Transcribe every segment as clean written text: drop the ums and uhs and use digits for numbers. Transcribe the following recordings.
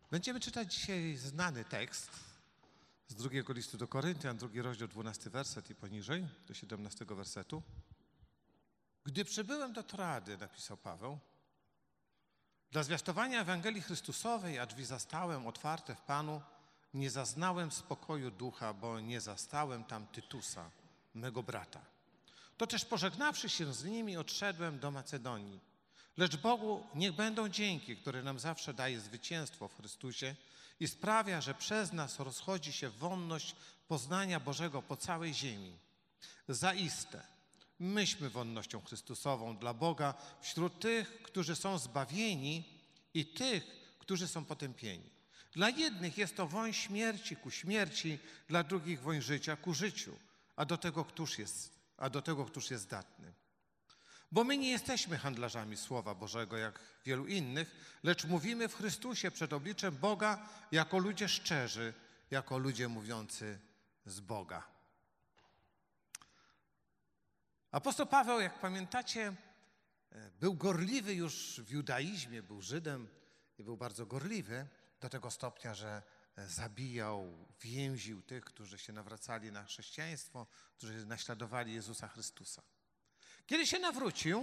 Będziemy czytać dzisiaj znany tekst z drugiego listu do Koryntian, 2 rozdział, 12 werset i poniżej, do 17 wersetu. Gdy przybyłem do Troady, napisał Paweł, dla zwiastowania Ewangelii Chrystusowej, a drzwi zastałem otwarte w Panu, nie zaznałem spokoju ducha, bo nie zastałem tam Tytusa, mego brata. To też pożegnawszy się z nimi, odszedłem do Macedonii. Lecz Bogu niech będą dzięki, który nam zawsze daje zwycięstwo w Chrystusie i sprawia, że przez nas rozchodzi się wonność poznania Bożego po całej ziemi. Zaiste, myśmy wonnością Chrystusową dla Boga wśród tych, którzy są zbawieni i tych, którzy są potępieni. Dla jednych jest to woń śmierci ku śmierci, dla drugich woń życia ku życiu, a do tego któż jest zdatny. Bo my nie jesteśmy handlarzami Słowa Bożego, jak wielu innych, lecz mówimy w Chrystusie przed obliczem Boga jako ludzie szczerzy, jako ludzie mówiący z Boga. Apostoł Paweł, jak pamiętacie, był gorliwy już w judaizmie, był Żydem i był bardzo gorliwy do tego stopnia, że zabijał, więził tych, którzy się nawracali na chrześcijaństwo, którzy naśladowali Jezusa Chrystusa. Kiedy się nawrócił,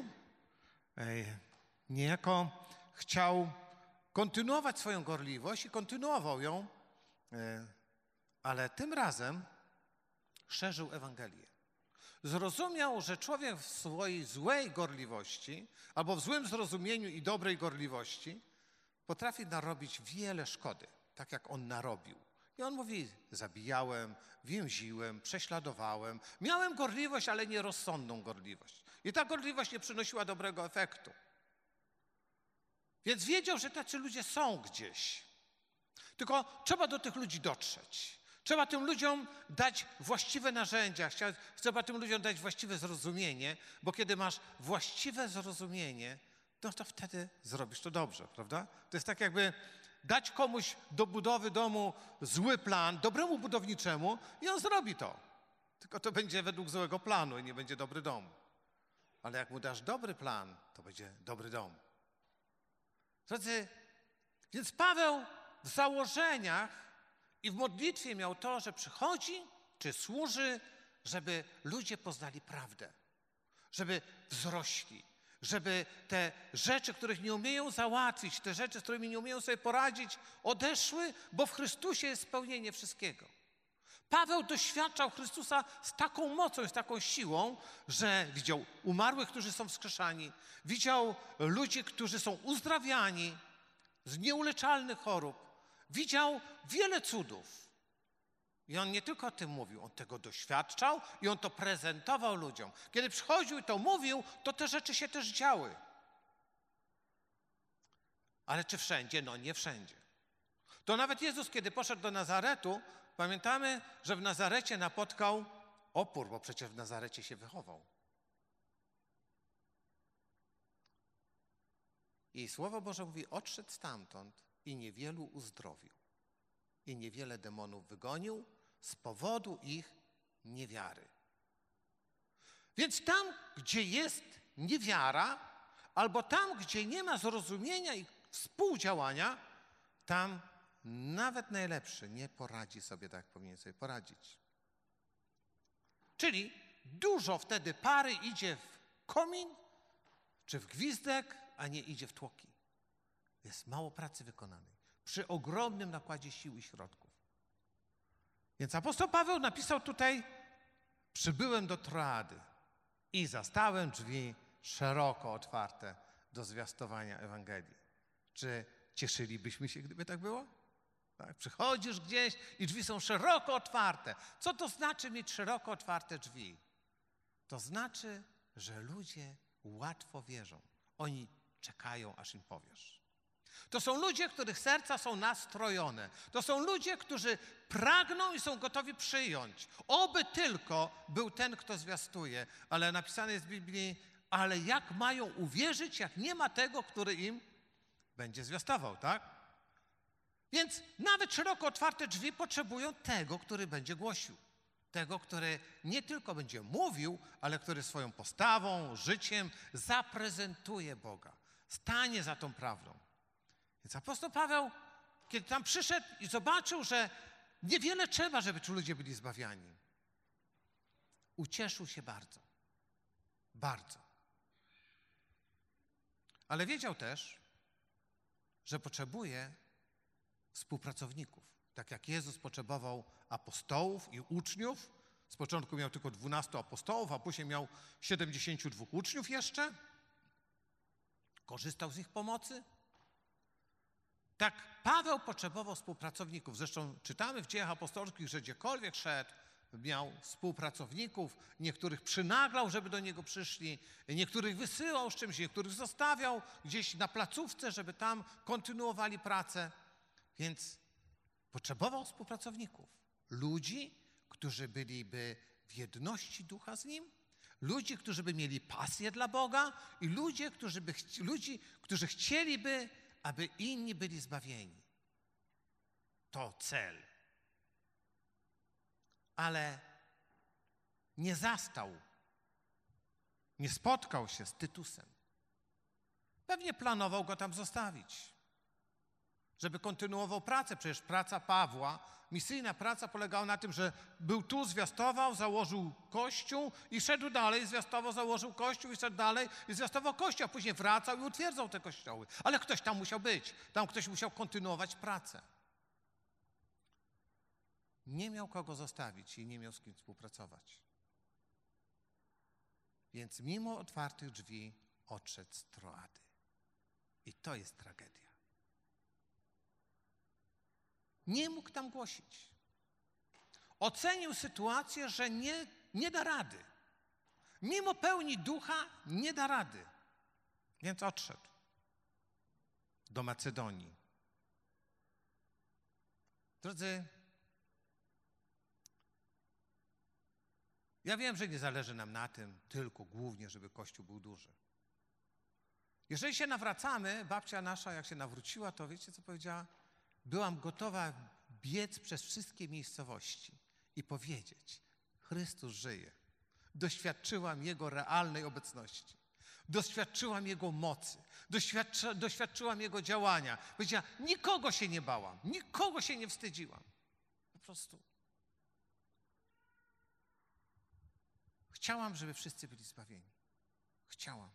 niejako chciał kontynuować swoją gorliwość i kontynuował ją, ale tym razem szerzył Ewangelię. Zrozumiał, że człowiek w swojej złej gorliwości albo w złym zrozumieniu i dobrej gorliwości potrafi narobić wiele szkody, tak jak on narobił. I on mówi, zabijałem, więziłem, prześladowałem, miałem gorliwość, ale nierozsądną gorliwość. I ta gorliwość nie przynosiła dobrego efektu. Więc wiedział, że tacy ludzie są gdzieś. Tylko trzeba do tych ludzi dotrzeć. Trzeba tym ludziom dać właściwe narzędzia, trzeba tym ludziom dać właściwe zrozumienie, bo kiedy masz właściwe zrozumienie, no to wtedy zrobisz to dobrze, prawda? To jest tak jakby dać komuś do budowy domu zły plan, dobremu budowniczemu i on zrobi to. Tylko to będzie według złego planu i nie będzie dobry dom. Ale jak mu dasz dobry plan, to będzie dobry dom. Drodzy, więc Paweł w założeniach i w modlitwie miał to, że przychodzi czy służy, żeby ludzie poznali prawdę, żeby wzrośli, żeby te rzeczy, których nie umieją załatwić, te rzeczy, z którymi nie umieją sobie poradzić, odeszły, bo w Chrystusie jest spełnienie wszystkiego. Paweł doświadczał Chrystusa z taką mocą, z taką siłą, że widział umarłych, którzy są wskrzeszani, widział ludzi, którzy są uzdrawiani z nieuleczalnych chorób, widział wiele cudów. I on nie tylko o tym mówił, on tego doświadczał i on to prezentował ludziom. Kiedy przychodził i to mówił, to te rzeczy się też działy. Ale czy wszędzie? No nie wszędzie. To nawet Jezus, kiedy poszedł do Nazaretu, pamiętamy, że w Nazarecie napotkał opór, bo przecież w Nazarecie się wychował. I Słowo Boże mówi, odszedł stamtąd i niewielu uzdrowił. I niewiele demonów wygonił z powodu ich niewiary. Więc tam, gdzie jest niewiara, albo tam, gdzie nie ma zrozumienia i współdziałania, tam nawet najlepszy nie poradzi sobie tak, jak powinien sobie poradzić. Czyli dużo wtedy pary idzie w komin czy w gwizdek, a nie idzie w tłoki. Jest mało pracy wykonanej przy ogromnym nakładzie sił i środków. Więc apostoł Paweł napisał tutaj, przybyłem do Troady i zastałem drzwi szeroko otwarte do zwiastowania Ewangelii. Czy cieszylibyśmy się, gdyby tak było? Tak, przychodzisz gdzieś i drzwi są szeroko otwarte. Co to znaczy mieć szeroko otwarte drzwi? To znaczy, że ludzie łatwo wierzą. Oni czekają, aż im powiesz. To są ludzie, których serca są nastrojone. To są ludzie, którzy pragną i są gotowi przyjąć. Oby tylko był ten, kto zwiastuje. Ale napisane jest w Biblii, ale jak mają uwierzyć, jak nie ma tego, który im będzie zwiastował, tak? Więc nawet szeroko otwarte drzwi potrzebują tego, który będzie głosił. Tego, który nie tylko będzie mówił, ale który swoją postawą, życiem zaprezentuje Boga. Stanie za tą prawdą. Więc apostoł Paweł kiedy tam przyszedł i zobaczył, że niewiele trzeba, żeby ci ludzie byli zbawiani, ucieszył się bardzo. Bardzo. Ale wiedział też, że potrzebuje współpracowników. Tak jak Jezus potrzebował apostołów i uczniów. Z początku miał tylko 12 apostołów, a później miał 72 uczniów jeszcze. Korzystał z ich pomocy. Tak Paweł potrzebował współpracowników. Zresztą czytamy w Dziejach Apostolskich, że gdziekolwiek szedł, miał współpracowników. Niektórych przynaglał, żeby do niego przyszli. Niektórych wysyłał z czymś, niektórych zostawiał gdzieś na placówce, żeby tam kontynuowali pracę. Więc potrzebował współpracowników. Ludzi, którzy byliby w jedności ducha z Nim, ludzi, którzy by mieli pasję dla Boga i ludzi, którzy chcieliby, aby inni byli zbawieni. To cel. Ale nie spotkał się z Tytusem. Pewnie planował go tam zostawić, żeby kontynuował pracę. Przecież praca Pawła, misyjna praca polegała na tym, że był tu, zwiastował, założył kościół i szedł dalej, zwiastował, założył kościół i szedł dalej i zwiastował kościół, a później wracał i utwierdzał te kościoły. Ale ktoś tam musiał być, tam ktoś musiał kontynuować pracę. Nie miał kogo zostawić i nie miał z kim współpracować. Więc mimo otwartych drzwi odszedł z Troady. I to jest tragedia. Nie mógł tam głosić. Ocenił sytuację, że nie da rady. Mimo pełni ducha nie da rady. Więc odszedł do Macedonii. Drodzy, ja wiem, że nie zależy nam na tym tylko głównie, żeby Kościół był duży. Jeżeli się nawracamy, babcia nasza jak się nawróciła, to wiecie co powiedziała? Byłam gotowa biec przez wszystkie miejscowości i powiedzieć, Chrystus żyje. Doświadczyłam Jego realnej obecności. Doświadczyłam Jego mocy. Doświadczyłam Jego działania. Powiedziała, nikogo się nie bałam, nikogo się nie wstydziłam. Po prostu. Chciałam, żeby wszyscy byli zbawieni. Chciałam.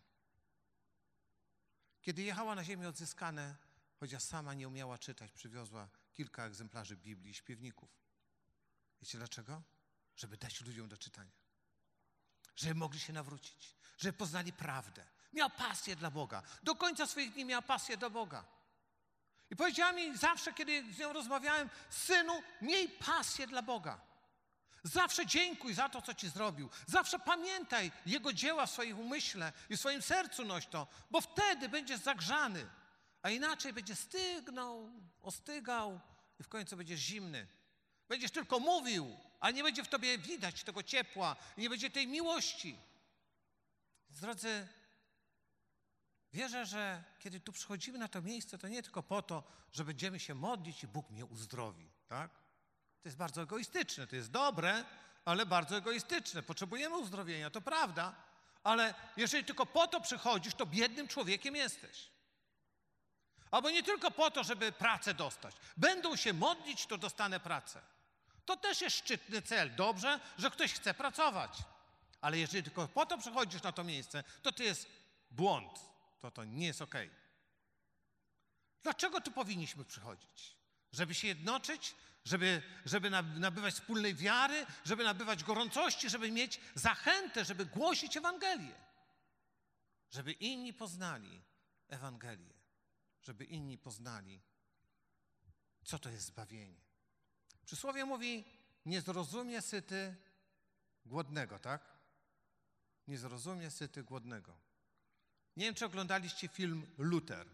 Kiedy jechała na ziemię odzyskane, chociaż sama nie umiała czytać, przywiozła kilka egzemplarzy Biblii i śpiewników. Wiecie dlaczego? Żeby dać ludziom do czytania. Żeby mogli się nawrócić. Żeby poznali prawdę. Miała pasję dla Boga. Do końca swoich dni miała pasję do Boga. I powiedziała mi zawsze, kiedy z nią rozmawiałem, synu, miej pasję dla Boga. Zawsze dziękuj za to, co Ci zrobił. Zawsze pamiętaj Jego dzieła w swoim umyśle i w swoim sercu noś to, bo wtedy będziesz zagrzany, a inaczej będziesz ostygał i w końcu będziesz zimny. Będziesz tylko mówił, ale nie będzie w Tobie widać tego ciepła i nie będzie tej miłości. Drodzy, wierzę, że kiedy tu przychodzimy na to miejsce, to nie tylko po to, że będziemy się modlić i Bóg mnie uzdrowi, tak? To jest bardzo egoistyczne, to jest dobre, ale bardzo egoistyczne. Potrzebujemy uzdrowienia, to prawda, ale jeżeli tylko po to przychodzisz, to biednym człowiekiem jesteś. Albo nie tylko po to, żeby pracę dostać. Będą się modlić, to dostanę pracę. To też jest szczytny cel. Dobrze, że ktoś chce pracować. Ale jeżeli tylko po to przychodzisz na to miejsce, to jest błąd. To nie jest okej. Dlaczego tu powinniśmy przychodzić? Żeby się jednoczyć? Żeby nabywać wspólnej wiary? Żeby nabywać gorącości? Żeby mieć zachętę? Żeby głosić Ewangelię? Żeby inni poznali Ewangelię? Żeby inni poznali, co to jest zbawienie. Przysłowie mówi, nie zrozumie syty głodnego, tak? Nie zrozumie syty głodnego. Nie wiem, czy oglądaliście film Luther.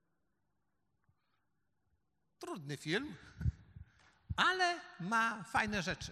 Trudny film, ale ma fajne rzeczy.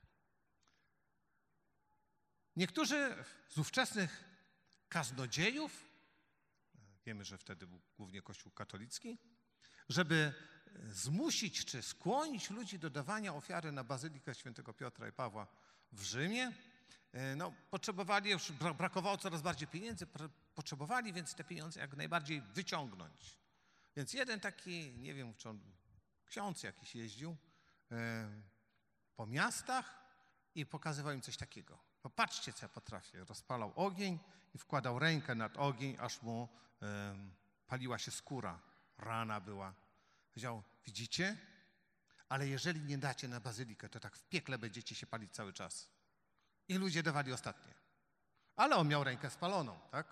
Niektórzy z ówczesnych kaznodziejów, wiemy, że wtedy był głównie Kościół katolicki, żeby zmusić czy skłonić ludzi do dawania ofiary na Bazylikę Świętego Piotra i Pawła w Rzymie, potrzebowali, już brakowało coraz bardziej pieniędzy, potrzebowali więc te pieniądze jak najbardziej wyciągnąć. Więc jeden taki, nie wiem, czy on ksiądz jakiś jeździł po miastach i pokazywał im coś takiego. Popatrzcie, co ja potrafię. Rozpalał ogień i wkładał rękę nad ogień, aż mu paliła się skóra. Rana była. Powiedział, widzicie? Ale jeżeli nie dacie na bazylikę, to tak w piekle będziecie się palić cały czas. I ludzie dawali ostatnie. Ale on miał rękę spaloną, tak?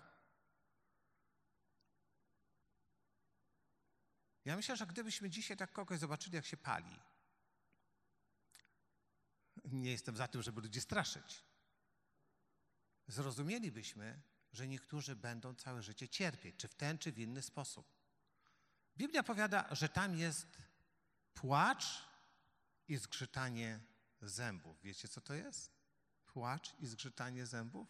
Ja myślę, że gdybyśmy dzisiaj tak kogoś zobaczyli, jak się pali, nie jestem za tym, żeby ludzi straszyć, zrozumielibyśmy, że niektórzy będą całe życie cierpieć, czy w ten, czy w inny sposób. Biblia powiada, że tam jest płacz i zgrzytanie zębów. Wiecie, co to jest? Płacz i zgrzytanie zębów?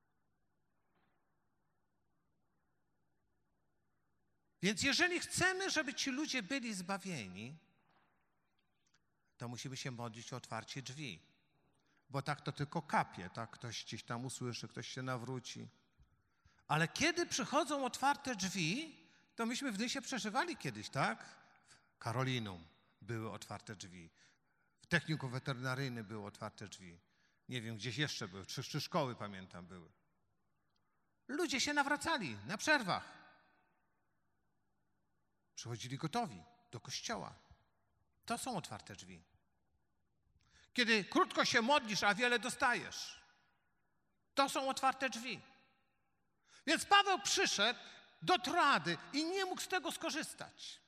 Więc jeżeli chcemy, żeby ci ludzie byli zbawieni, to musimy się modlić o otwarcie drzwi. Bo tak to tylko kapie, tak? Ktoś gdzieś tam usłyszy, ktoś się nawróci. Ale kiedy przychodzą otwarte drzwi, to myśmy w Nysie przeżywali kiedyś, tak? W Karolinum były otwarte drzwi. W technikum weterynaryjnym były otwarte drzwi. Nie wiem, gdzieś jeszcze były, trzy szkoły, pamiętam, były. Ludzie się nawracali na przerwach. Przychodzili gotowi do kościoła. To są otwarte drzwi. Kiedy krótko się modlisz, a wiele dostajesz. To są otwarte drzwi. Więc Paweł przyszedł do Troady i nie mógł z tego skorzystać.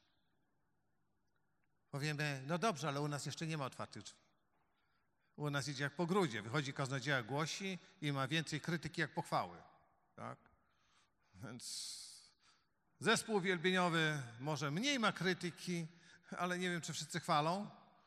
Powiemy, no dobrze, ale u nas jeszcze nie ma otwartych drzwi. U nas idzie jak po grudzie. Wychodzi kaznodzieja, głosi i ma więcej krytyki jak pochwały. Tak? Więc zespół wielbieniowy może mniej ma krytyki, ale nie wiem, czy wszyscy chwalą.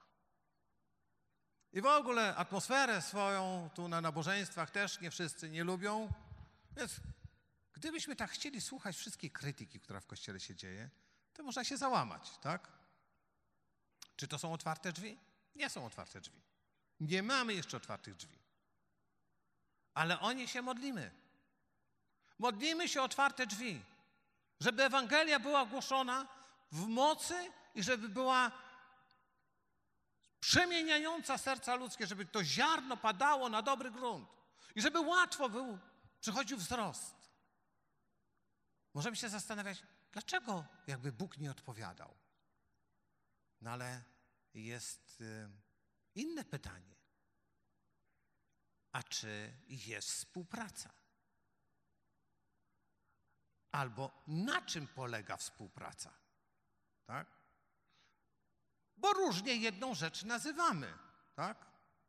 I w ogóle atmosferę swoją tu na nabożeństwach też nie wszyscy nie lubią. Więc gdybyśmy tak chcieli słuchać wszystkiej krytyki, która w Kościele się dzieje, to można się załamać, tak? Czy to są otwarte drzwi? Nie są otwarte drzwi. Nie mamy jeszcze otwartych drzwi. Ale o nie się modlimy. Modlimy się o otwarte drzwi. Żeby Ewangelia była głoszona w mocy i żeby była przemieniająca serca ludzkie, żeby to ziarno padało na dobry grunt i żeby łatwo przychodził wzrost. Możemy się zastanawiać, dlaczego jakby Bóg nie odpowiadał. No ale jest inne pytanie. A czy jest współpraca? Albo na czym polega współpraca? Tak? Bo różnie jedną rzecz nazywamy, tak?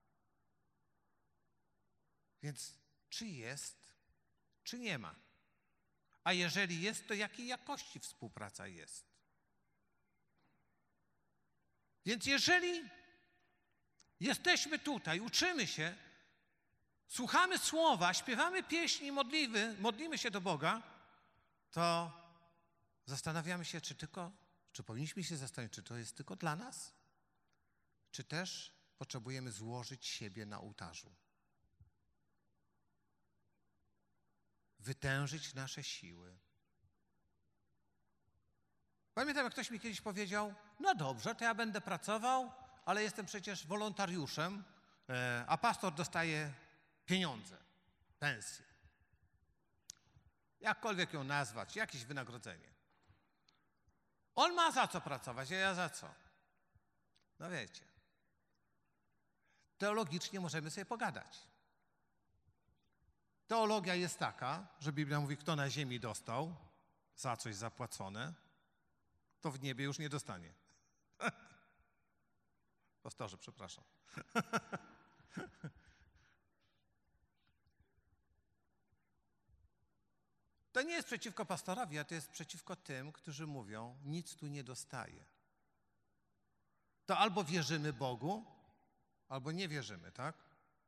Więc czy jest, czy nie ma? A jeżeli jest, to jakiej jakości współpraca jest? Więc jeżeli jesteśmy tutaj, uczymy się, słuchamy słowa, śpiewamy pieśni, modlimy się do Boga, to zastanawiamy się, czy powinniśmy się zastanowić, czy to jest tylko dla nas, czy też potrzebujemy złożyć siebie na ołtarzu. Wytężyć nasze siły. Pamiętam, jak ktoś mi kiedyś powiedział, no dobrze, to ja będę pracował, ale jestem przecież wolontariuszem, a pastor dostaje pieniądze, pensję. Jakkolwiek ją nazwać, jakieś wynagrodzenie. On ma za co pracować, a ja za co? No wiecie, teologicznie możemy sobie pogadać. Teologia jest taka, że Biblia mówi, kto na ziemi dostał za coś zapłacone, to w niebie już nie dostanie. Pastorze, przepraszam. To nie jest przeciwko pastorowi, a to jest przeciwko tym, którzy mówią, nic tu nie dostaję. To albo wierzymy Bogu, albo nie wierzymy, tak?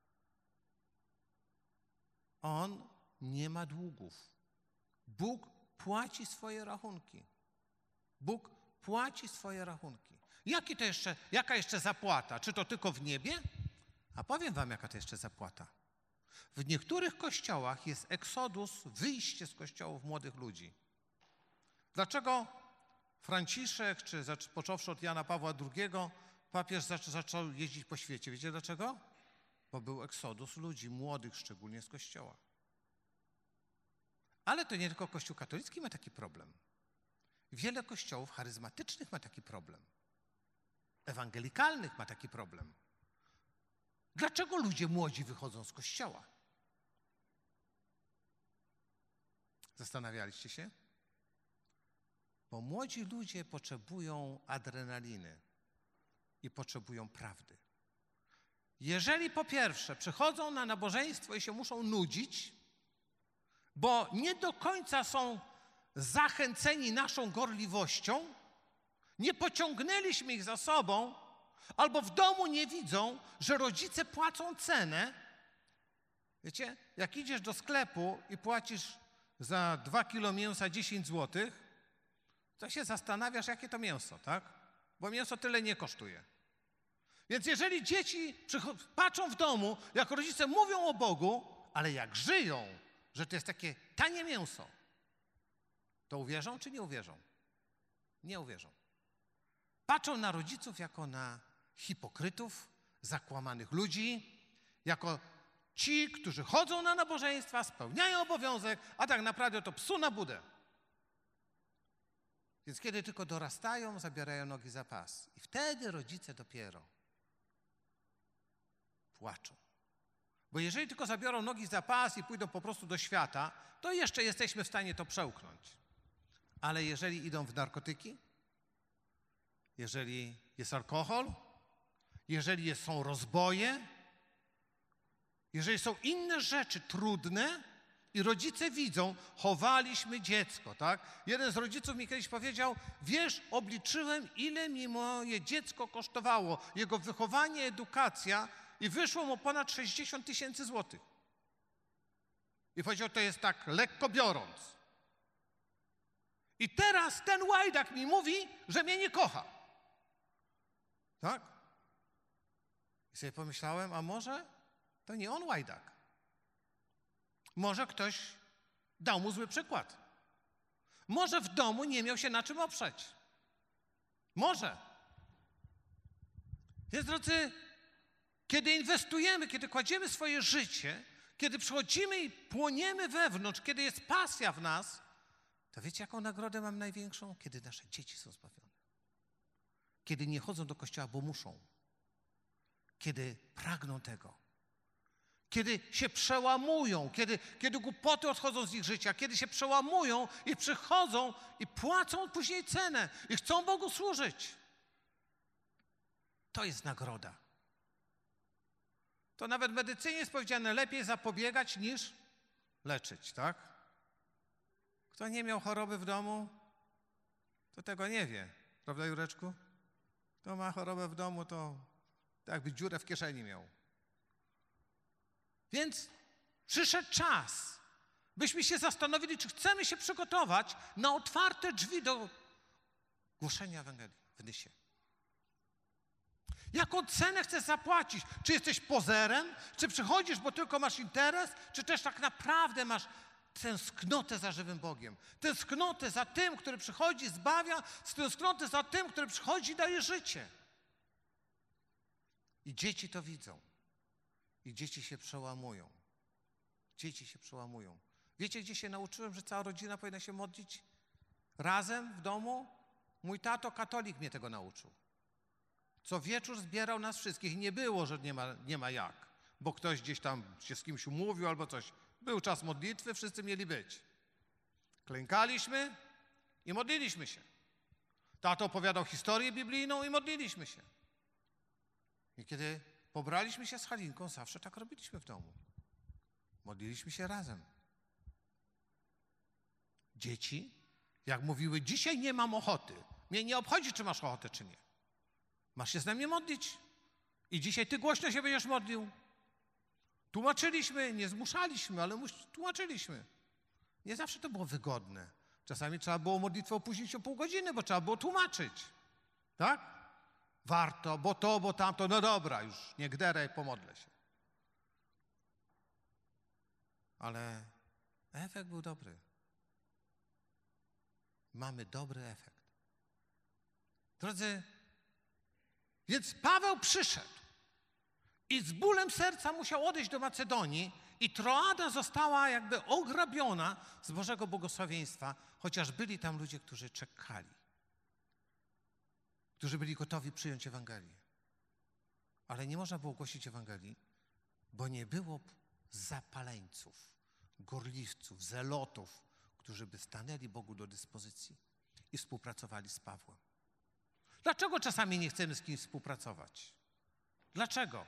On nie ma długów. Bóg płaci swoje rachunki. Bóg płaci swoje rachunki. Jaka jeszcze zapłata? Czy to tylko w niebie? A powiem wam, jaka to jeszcze zapłata. W niektórych kościołach jest eksodus, wyjście z kościołów młodych ludzi. Dlaczego Franciszek, czy począwszy od Jana Pawła II, papież zaczął jeździć po świecie. Wiecie dlaczego? Bo był eksodus ludzi, młodych szczególnie z Kościoła. Ale to nie tylko Kościół katolicki ma taki problem. Wiele kościołów charyzmatycznych ma taki problem. Ewangelikalnych ma taki problem. Dlaczego ludzie młodzi wychodzą z Kościoła? Zastanawialiście się? Bo młodzi ludzie potrzebują adrenaliny i potrzebują prawdy. Jeżeli po pierwsze przychodzą na nabożeństwo i się muszą nudzić, bo nie do końca są zachęceni naszą gorliwością, nie pociągnęliśmy ich za sobą, albo w domu nie widzą, że rodzice płacą cenę. Wiecie, jak idziesz do sklepu i płacisz za 2 kilo mięsa 10 zł, to się zastanawiasz, jakie to mięso, tak? Bo mięso tyle nie kosztuje. Więc jeżeli dzieci patrzą w domu, jak rodzice mówią o Bogu, ale jak żyją, że to jest takie tanie mięso, to uwierzą czy nie uwierzą? Nie uwierzą. Patrzą na rodziców jako na hipokrytów, zakłamanych ludzi, jako ci, którzy chodzą na nabożeństwa, spełniają obowiązek, a tak naprawdę to psu na budę. Więc kiedy tylko dorastają, zabierają nogi za pas. I wtedy rodzice dopiero płaczą. Bo jeżeli tylko zabiorą nogi za pas i pójdą po prostu do świata, to jeszcze jesteśmy w stanie to przełknąć. Ale jeżeli idą w narkotyki, jeżeli jest alkohol, jeżeli są rozboje, jeżeli są inne rzeczy trudne i rodzice widzą, chowaliśmy dziecko, tak? Jeden z rodziców mi kiedyś powiedział, wiesz, obliczyłem, ile mi moje dziecko kosztowało, jego wychowanie, edukacja i wyszło mu ponad 60 000 złotych. I powiedział, to jest tak lekko biorąc. I teraz ten łajdak mi mówi, że mnie nie kocha. Tak? I sobie pomyślałem, a może to nie on łajdak. Może ktoś dał mu zły przykład. Może w domu nie miał się na czym oprzeć. Może. Więc drodzy, kiedy inwestujemy, kiedy kładziemy swoje życie, kiedy przychodzimy i płoniemy wewnątrz, kiedy jest pasja w nas, to wiecie, jaką nagrodę mam największą? Kiedy nasze dzieci są zbawione. Kiedy nie chodzą do kościoła, bo muszą. Kiedy pragną tego. Kiedy się przełamują, kiedy głupoty odchodzą z ich życia, kiedy się przełamują i przychodzą i płacą później cenę i chcą Bogu służyć. To jest nagroda. To nawet w medycynie jest powiedziane, lepiej zapobiegać niż leczyć, tak? Kto nie miał choroby w domu, to tego nie wie. Prawda, Jureczku? Kto ma chorobę w domu, to jakby dziurę w kieszeni miał. Więc przyszedł czas, byśmy się zastanowili, czy chcemy się przygotować na otwarte drzwi do głoszenia Ewangelii w Nysie. Jaką cenę chcesz zapłacić? Czy jesteś pozerem? Czy przychodzisz, bo tylko masz interes? Czy też tak naprawdę masz tęsknotę za żywym Bogiem? Tęsknotę za tym, który przychodzi, zbawia, tęsknotę za tym, który przychodzi i daje życie. I dzieci to widzą. I dzieci się przełamują. Dzieci się przełamują. Wiecie, gdzie się nauczyłem, że cała rodzina powinna się modlić razem w domu? Mój tato, katolik, mnie tego nauczył. Co wieczór zbierał nas wszystkich. I nie było, że nie ma jak, bo ktoś gdzieś tam się z kimś umówił albo coś. Był czas modlitwy, wszyscy mieli być. Klękaliśmy i modliliśmy się. Tato opowiadał historię biblijną i modliliśmy się. I kiedy pobraliśmy się z Halinką, zawsze tak robiliśmy w domu. Modliliśmy się razem. Dzieci, jak mówiły, dzisiaj nie mam ochoty. Mnie nie obchodzi, czy masz ochotę, czy nie. Masz się z nami modlić. I dzisiaj ty głośno się będziesz modlił. Tłumaczyliśmy, nie zmuszaliśmy, ale tłumaczyliśmy. Nie zawsze to było wygodne. Czasami trzeba było modlitwę opóźnić o pół godziny, bo trzeba było tłumaczyć. Tak? Warto, bo to, bo tamto. No dobra, już nie gderaj, pomodlę się. Ale efekt był dobry. Mamy dobry efekt. Drodzy, więc Paweł przyszedł i z bólem serca musiał odejść do Macedonii i Troada została jakby ograbiona z Bożego błogosławieństwa, chociaż byli tam ludzie, którzy czekali, którzy byli gotowi przyjąć Ewangelię. Ale nie można było głosić Ewangelii, bo nie było zapaleńców, gorliwców, zelotów, którzy by stanęli Bogu do dyspozycji i współpracowali z Pawłem. Dlaczego czasami nie chcemy z kimś współpracować? Dlaczego?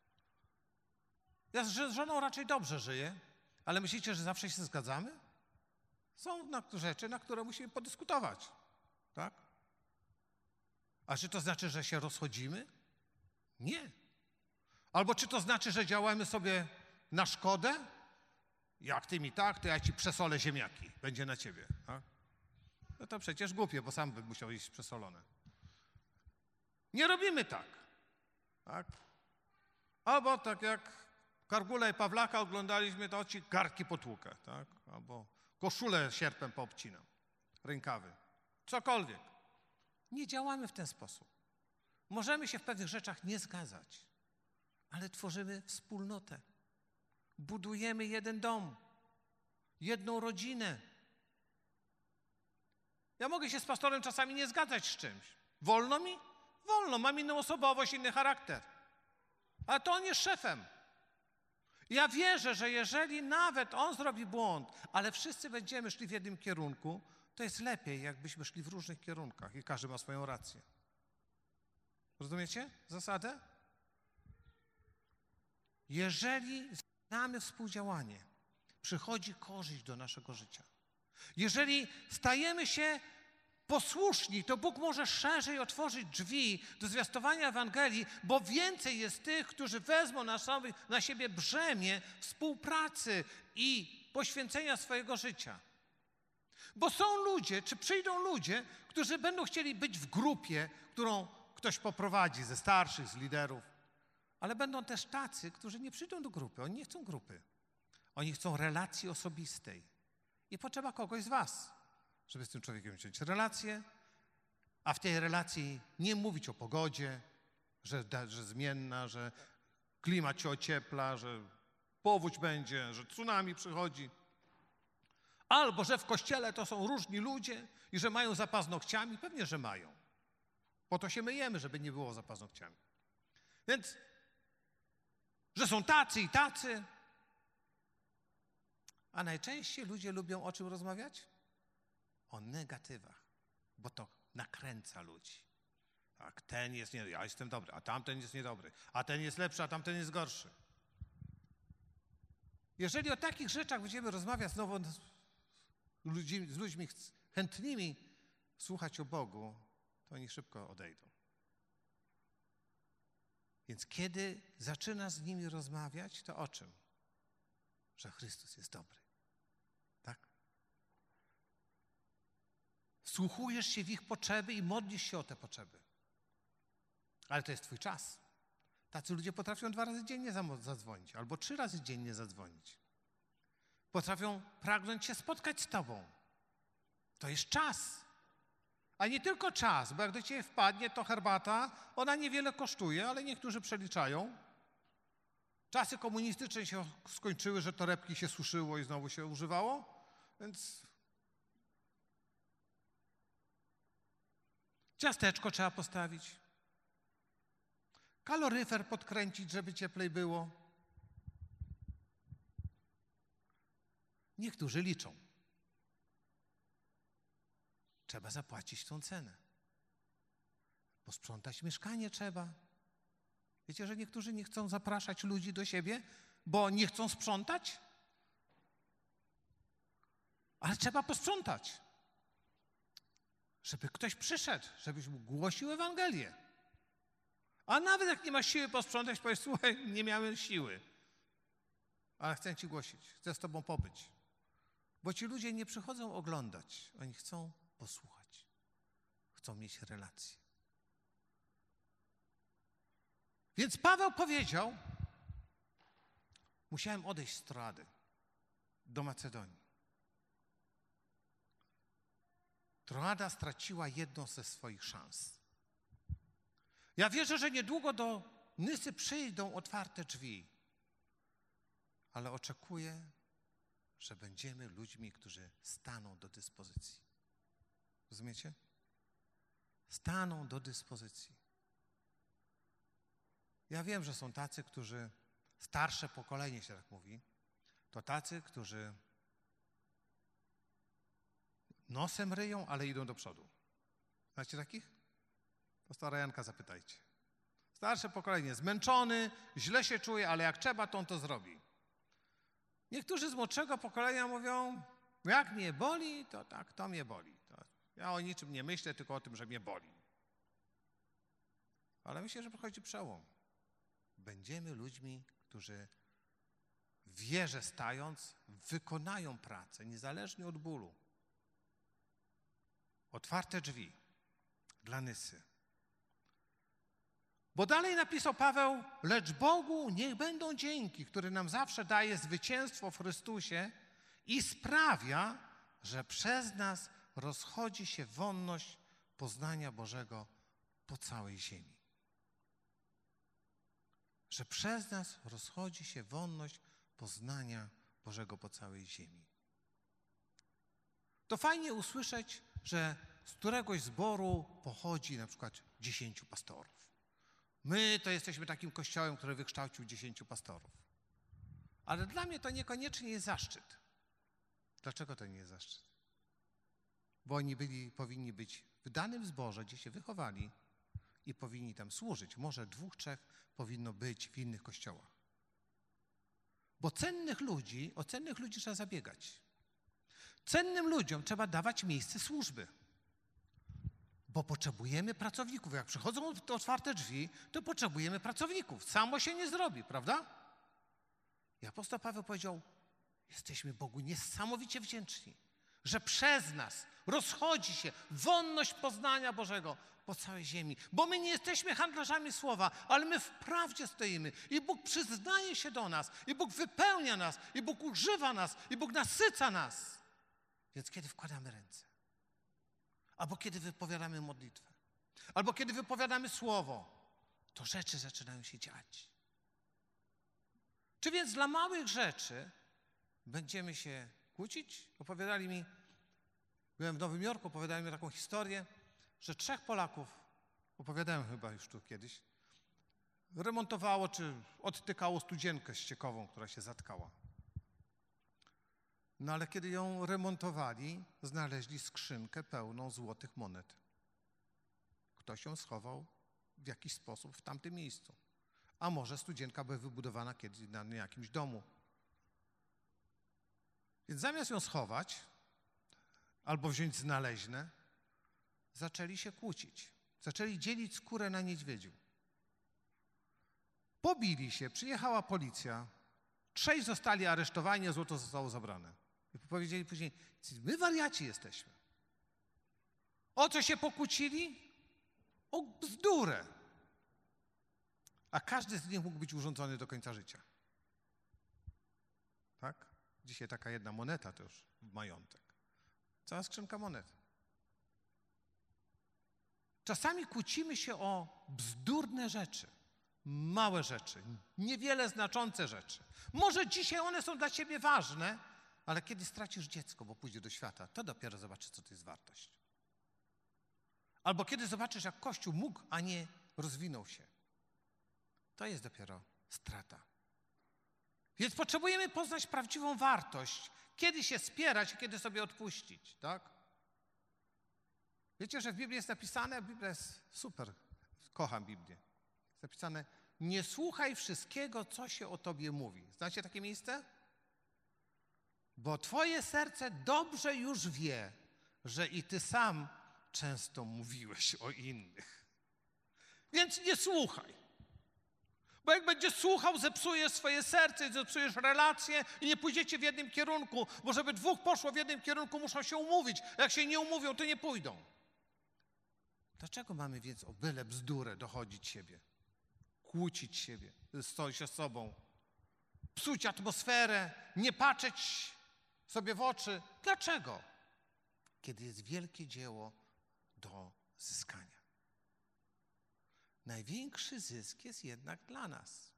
Ja z żoną raczej dobrze żyję, ale myślicie, że zawsze się zgadzamy? Są rzeczy, na które musimy podyskutować, tak? A czy to znaczy, że się rozchodzimy? Nie. Albo czy to znaczy, że działamy sobie na szkodę? Jak ty mi tak, to ja ci przesolę ziemniaki. Będzie na ciebie. Tak? No to przecież głupie, bo sam bym musiał iść przesolone. Nie robimy tak. Tak? Albo tak jak Kargula i Pawlaka oglądaliśmy, to ci garki potłukę. Tak? Albo koszulę sierpem poobcinam. Rękawy. Cokolwiek. Nie działamy w ten sposób. Możemy się w pewnych rzeczach nie zgadzać, ale tworzymy wspólnotę. Budujemy jeden dom, jedną rodzinę. Ja mogę się z pastorem czasami nie zgadzać z czymś. Wolno mi? Wolno. Mam inną osobowość, inny charakter. Ale to on jest szefem. Ja wierzę, że jeżeli nawet on zrobi błąd, ale wszyscy będziemy szli w jednym kierunku, to jest lepiej, jakbyśmy szli w różnych kierunkach i każdy ma swoją rację. Rozumiecie zasadę? Jeżeli znamy współdziałanie, przychodzi korzyść do naszego życia. Jeżeli stajemy się posłuszni, to Bóg może szerzej otworzyć drzwi do zwiastowania Ewangelii, bo więcej jest tych, którzy wezmą na siebie brzemię współpracy i poświęcenia swojego życia. Bo są ludzie, czy przyjdą ludzie, którzy będą chcieli być w grupie, którą ktoś poprowadzi ze starszych, z liderów. Ale będą też tacy, którzy nie przyjdą do grupy. Oni nie chcą grupy. Oni chcą relacji osobistej. I potrzeba kogoś z was, żeby z tym człowiekiem mieć relację, a w tej relacji nie mówić o pogodzie, że zmienna, że klimat się ociepla, że powódź będzie, że tsunami przychodzi. Albo, że w kościele to są różni ludzie i że mają za paznokciami. Pewnie, że mają. Po to się myjemy, żeby nie było za paznokciami. Więc, że są tacy i tacy. A najczęściej ludzie lubią o czym rozmawiać? O negatywach, bo to nakręca ludzi. Tak, ten jest nie, ja jestem dobry, a tamten jest niedobry, a ten jest lepszy, a tamten jest gorszy. Jeżeli o takich rzeczach będziemy rozmawiać znowu z ludźmi chętnymi słuchać o Bogu, to oni szybko odejdą. Więc kiedy zaczynasz z nimi rozmawiać, to o czym? Że Chrystus jest dobry. Tak? Wsłuchujesz się w ich potrzeby i modlisz się o te potrzeby. Ale to jest twój czas. Tacy ludzie potrafią 2 razy dziennie zadzwonić, albo 3 razy dziennie zadzwonić. Potrafią pragnąć się spotkać z tobą. To jest czas. A nie tylko czas, bo jak do ciebie wpadnie, to herbata, ona niewiele kosztuje, ale niektórzy przeliczają. Czasy komunistyczne się skończyły, że torebki się suszyło i znowu się używało, więc ciasteczko trzeba postawić. Kaloryfer podkręcić, żeby cieplej było. Niektórzy liczą. Trzeba zapłacić tą cenę. Posprzątać mieszkanie trzeba. Wiecie, że niektórzy nie chcą zapraszać ludzi do siebie, bo nie chcą sprzątać? Ale trzeba posprzątać. Żeby ktoś przyszedł, żebyś mu głosił Ewangelię. A nawet jak nie masz siły posprzątać, powiesz, słuchaj, nie miałem siły. Ale chcę ci głosić, chcę z tobą pobyć. Bo ci ludzie nie przychodzą oglądać, oni chcą posłuchać. Chcą mieć relację. Więc Paweł powiedział, musiałem odejść z Troady do Macedonii. Troada straciła jedną ze swoich szans. Ja wierzę, że niedługo do Nysy przyjdą otwarte drzwi, ale oczekuję, że będziemy ludźmi, którzy staną do dyspozycji. Rozumiecie? Staną do dyspozycji. Ja wiem, że są tacy, którzy, starsze pokolenie się tak mówi, to tacy, którzy nosem ryją, ale idą do przodu. Znacie takich? Pastora Janka zapytajcie. Starsze pokolenie, zmęczony, źle się czuje, ale jak trzeba, to on to zrobi. Niektórzy z młodszego pokolenia mówią, jak mnie boli, to tak, to mnie boli. Ja o niczym nie myślę, tylko o tym, że mnie boli. Ale myślę, że przychodzi przełom. Będziemy ludźmi, którzy w wierze stając, wykonają pracę, niezależnie od bólu. Otwarte drzwi dla Nysy. Bo dalej napisał Paweł, lecz Bogu niech będą dzięki, który nam zawsze daje zwycięstwo w Chrystusie i sprawia, że przez nas rozchodzi się wonność poznania Bożego po całej ziemi. Że przez nas rozchodzi się wonność poznania Bożego po całej ziemi. To fajnie usłyszeć, że z któregoś zboru pochodzi na przykład 10 pastorów. My to jesteśmy takim kościołem, który wykształcił 10 pastorów. Ale dla mnie to niekoniecznie jest zaszczyt. Dlaczego to nie jest zaszczyt? Bo oni powinni być w danym zborze, gdzie się wychowali i powinni tam służyć. Może 2, 3 powinno być w innych kościołach. Bo o cennych ludzi trzeba zabiegać. Cennym ludziom trzeba dawać miejsce służby. Bo potrzebujemy pracowników. Jak przychodzą te otwarte drzwi, to potrzebujemy pracowników. Samo się nie zrobi, prawda? I apostoł Paweł powiedział, jesteśmy Bogu niesamowicie wdzięczni, że przez nas rozchodzi się wonność poznania Bożego po całej ziemi. Bo my nie jesteśmy handlarzami słowa, ale my w prawdzie stoimy. I Bóg przyznaje się do nas, i Bóg wypełnia nas, i Bóg używa nas, i Bóg nasyca nas. Więc kiedy wkładamy ręce, albo kiedy wypowiadamy modlitwę, albo kiedy wypowiadamy słowo, to rzeczy zaczynają się dziać. Czy więc dla małych rzeczy będziemy się kłócić? Byłem w Nowym Jorku, opowiadali mi taką historię, że 3 Polaków, opowiadałem chyba już tu kiedyś, remontowało czy odtykało studzienkę ściekową, która się zatkała. No ale kiedy ją remontowali, znaleźli skrzynkę pełną złotych monet. Ktoś ją schował w jakiś sposób w tamtym miejscu. A może studzienka była wybudowana kiedyś na jakimś domu. Więc zamiast ją schować albo wziąć znaleźne, zaczęli się kłócić. Zaczęli dzielić skórę na niedźwiedziu. Pobili się, przyjechała policja. 6 zostali aresztowani, a złoto zostało zabrane. I powiedzieli później, my wariaci jesteśmy. O co się pokłócili? O bzdurę. A każdy z nich mógł być urządzony do końca życia. Tak? Dzisiaj taka jedna moneta to już w majątek. Cała skrzynka monet. Czasami kłócimy się o bzdurne rzeczy, małe rzeczy, niewiele znaczące rzeczy. Może dzisiaj one są dla ciebie ważne, ale kiedy stracisz dziecko, bo pójdzie do świata, to dopiero zobaczysz, co to jest wartość. Albo kiedy zobaczysz, jak Kościół mógł, a nie rozwinął się. To jest dopiero strata. Więc potrzebujemy poznać prawdziwą wartość, kiedy się spierać, a kiedy sobie odpuścić, tak? Wiecie, że w Biblii jest napisane, Biblia jest super, kocham Biblię. Jest napisane, nie słuchaj wszystkiego, co się o tobie mówi. Znacie takie miejsce? Bo twoje serce dobrze już wie, że i ty sam często mówiłeś o innych. Więc nie słuchaj. Bo jak będziesz słuchał, zepsujesz swoje serce, zepsujesz relacje i nie pójdziecie w jednym kierunku, bo żeby 2 poszło w jednym kierunku, muszą się umówić. A jak się nie umówią, to nie pójdą. Dlaczego mamy więc o byle bzdurę dochodzić siebie, kłócić siebie ze sobą, psuć atmosferę, nie patrzeć sobie w oczy? Dlaczego? Kiedy jest wielkie dzieło do zyskania. największy zysk jest jednak dla nas.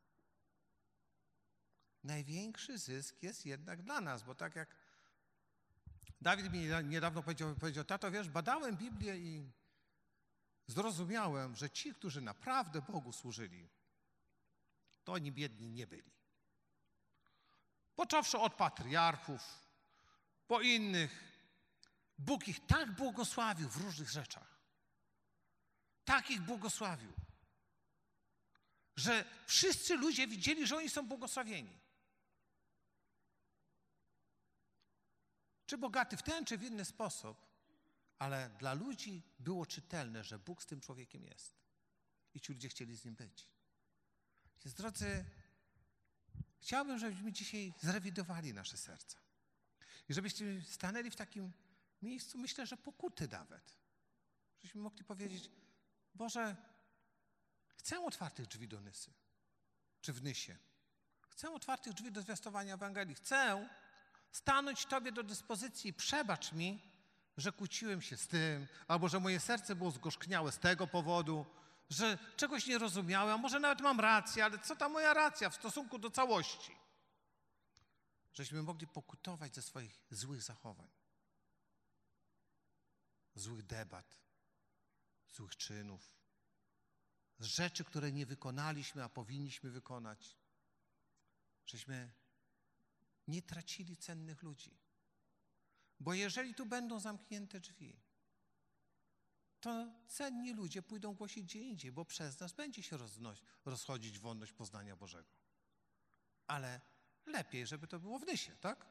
Największy zysk jest jednak dla nas, bo tak jak Dawid mi niedawno powiedział, tato, wiesz, badałem Biblię i zrozumiałem, że ci, którzy naprawdę Bogu służyli, to oni biedni nie byli. Począwszy od patriarchów, po innych, Bóg ich tak błogosławił w różnych rzeczach. Tak ich błogosławił, że wszyscy ludzie widzieli, że oni są błogosławieni. Czy bogaty w ten, czy w inny sposób, ale dla ludzi było czytelne, że Bóg z tym człowiekiem jest. I ci ludzie chcieli z nim być. Więc drodzy, chciałbym, żebyśmy dzisiaj zrewidowali nasze serca. I żebyśmy stanęli w takim miejscu, myślę, że pokuty nawet. Żebyśmy mogli powiedzieć, Boże, chcę otwartych drzwi do Nysy, czy w Nysie. Chcę otwartych drzwi do zwiastowania Ewangelii. Chcę stanąć Tobie do dyspozycji. Przebacz mi, że kłóciłem się z tym, albo że moje serce było zgorzkniałe z tego powodu, że czegoś nie rozumiałem, a może nawet mam rację, ale co ta moja racja w stosunku do całości? Żeśmy mogli pokutować ze swoich złych zachowań, złych debat, złych czynów, z rzeczy, które nie wykonaliśmy, a powinniśmy wykonać. Żeśmy nie tracili cennych ludzi. Bo jeżeli tu będą zamknięte drzwi, to cenni ludzie pójdą głosić gdzie indziej, bo przez nas będzie się rozchodzić wolność poznania Bożego. Ale lepiej, żeby to było w Nysie, tak?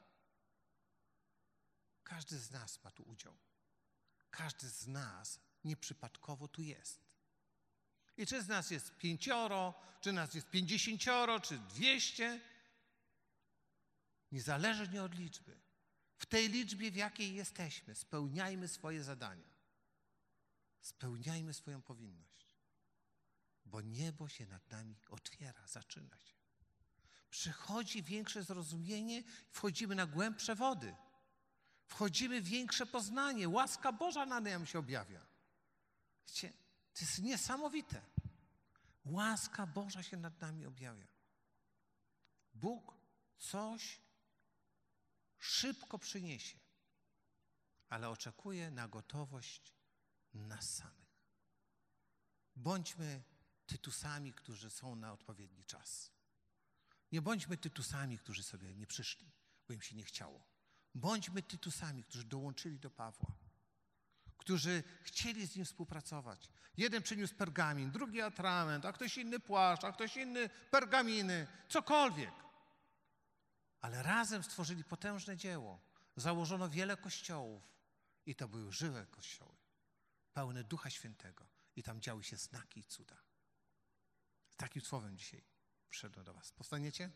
Każdy z nas ma tu udział. Każdy z nas nieprzypadkowo tu jest. I czy z nas jest 5, czy nas jest 50, czy 200, niezależnie od liczby, w tej liczbie, w jakiej jesteśmy, spełniajmy swoje zadania. Spełniajmy swoją powinność, bo niebo się nad nami otwiera, zaczyna się. Przychodzi większe zrozumienie, wchodzimy na głębsze wody. Wchodzimy w większe poznanie. Łaska Boża na nam się objawia. Wiecie, to jest niesamowite. Łaska Boża się nad nami objawia. Bóg coś szybko przyniesie, ale oczekuje na gotowość nas samych. Bądźmy Tytusami, którzy są na odpowiedni czas. Nie bądźmy Tytusami, którzy sobie nie przyszli, bo im się nie chciało. Bądźmy Tytusami, którzy dołączyli do Pawła, którzy chcieli z nim współpracować. Jeden przyniósł pergamin, drugi atrament, a ktoś inny płaszcz, a ktoś inny pergaminy, cokolwiek. Ale razem stworzyli potężne dzieło. Założono wiele kościołów i to były żywe kościoły, pełne Ducha Świętego i tam działy się znaki i cuda. Z takim słowem dzisiaj przyszedłem do was. Powstaniecie?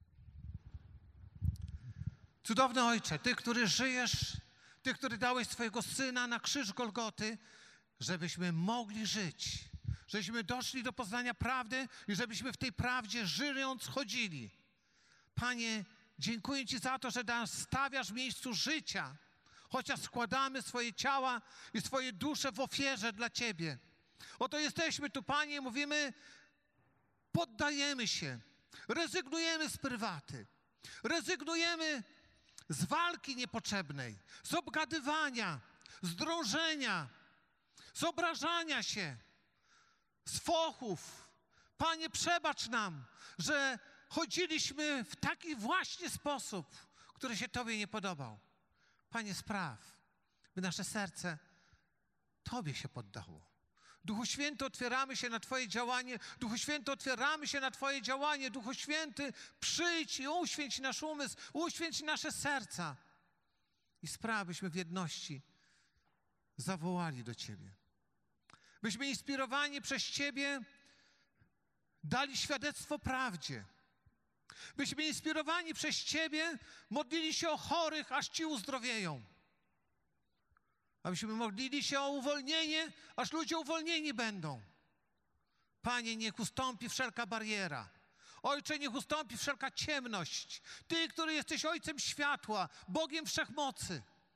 Cudowny Ojcze, Ty, który żyjesz, Ty, który dałeś swojego Syna na krzyż Golgoty, żebyśmy mogli żyć, żebyśmy doszli do poznania prawdy i żebyśmy w tej prawdzie żyjąc chodzili. Panie, dziękuję Ci za to, że nas stawiasz w miejscu życia, chociaż składamy swoje ciała i swoje dusze w ofierze dla Ciebie. Oto jesteśmy tu, Panie, mówimy, poddajemy się, rezygnujemy z prywaty, rezygnujemy z walki niepotrzebnej, z obgadywania, z drążenia, z obrażania się, z fochów. Panie, przebacz nam, że chodziliśmy w taki właśnie sposób, który się Tobie nie podobał. Panie, spraw, by nasze serce Tobie się poddało. Duchu Święty, otwieramy się na Twoje działanie. Duchu Święty, otwieramy się na Twoje działanie. Duchu Święty, przyjdź i uświęć nasz umysł, uświęć nasze serca. I spraw, byśmy w jedności zawołali do Ciebie. Byśmy inspirowani przez Ciebie dali świadectwo prawdzie. Byśmy inspirowani przez Ciebie modlili się o chorych, aż ci uzdrowieją. Abyśmy modlili się o uwolnienie, aż ludzie uwolnieni będą. Panie, niech ustąpi wszelka bariera. Ojcze, niech ustąpi wszelka ciemność. Ty, który jesteś Ojcem światła, Bogiem wszechmocy,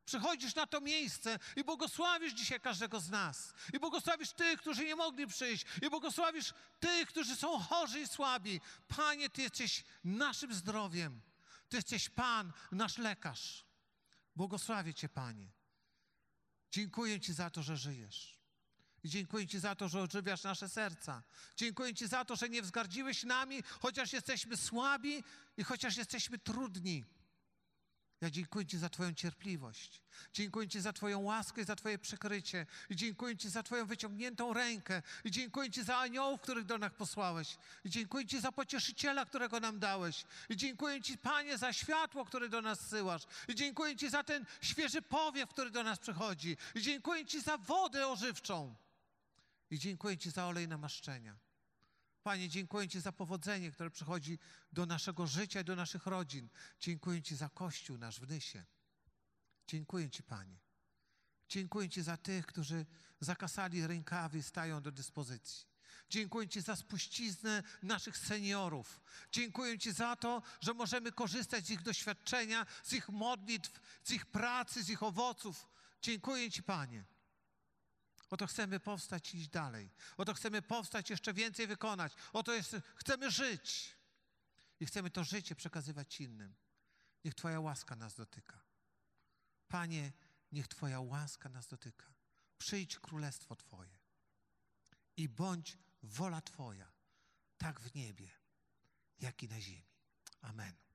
Przychodzisz na to miejsce i błogosławisz dzisiaj każdego z nas. I błogosławisz tych, którzy nie mogli przyjść. I błogosławisz tych, którzy są chorzy i słabi. Panie, Ty jesteś naszym zdrowiem. Ty jesteś Pan, nasz lekarz. Błogosławię Cię, Panie. Dziękuję Ci za to, że żyjesz. I dziękuję Ci za to, że ożywiasz nasze serca. Dziękuję Ci za to, że nie wzgardziłeś nami, chociaż jesteśmy słabi i chociaż jesteśmy trudni. Ja dziękuję Ci za Twoją cierpliwość. Dziękuję Ci za Twoją łaskę i za Twoje przykrycie. I dziękuję Ci za Twoją wyciągniętą rękę. I dziękuję Ci za aniołów, których do nas posłałeś. I dziękuję Ci za pocieszyciela, którego nam dałeś. I dziękuję Ci, Panie, za światło, które do nas zsyłasz. I dziękuję Ci za ten świeży powiew, który do nas przychodzi. I dziękuję Ci za wodę ożywczą. I dziękuję Ci za olej namaszczenia. Panie, dziękuję Ci za powodzenie, które przychodzi do naszego życia i do naszych rodzin. Dziękuję Ci za Kościół nasz w Nysie. Dziękuję Ci, Panie. Dziękuję Ci za tych, którzy zakasali rękawy i stają do dyspozycji. Dziękuję Ci za spuściznę naszych seniorów. Dziękuję Ci za to, że możemy korzystać z ich doświadczenia, z ich modlitw, z ich pracy, z ich owoców. Dziękuję Ci, Panie. Oto chcemy powstać i iść dalej. Oto chcemy powstać, jeszcze więcej wykonać. Chcemy żyć. I chcemy to życie przekazywać innym. Niech Twoja łaska nas dotyka. Panie, niech Twoja łaska nas dotyka. Przyjdź królestwo Twoje. I bądź wola Twoja, tak w niebie, jak i na ziemi. Amen.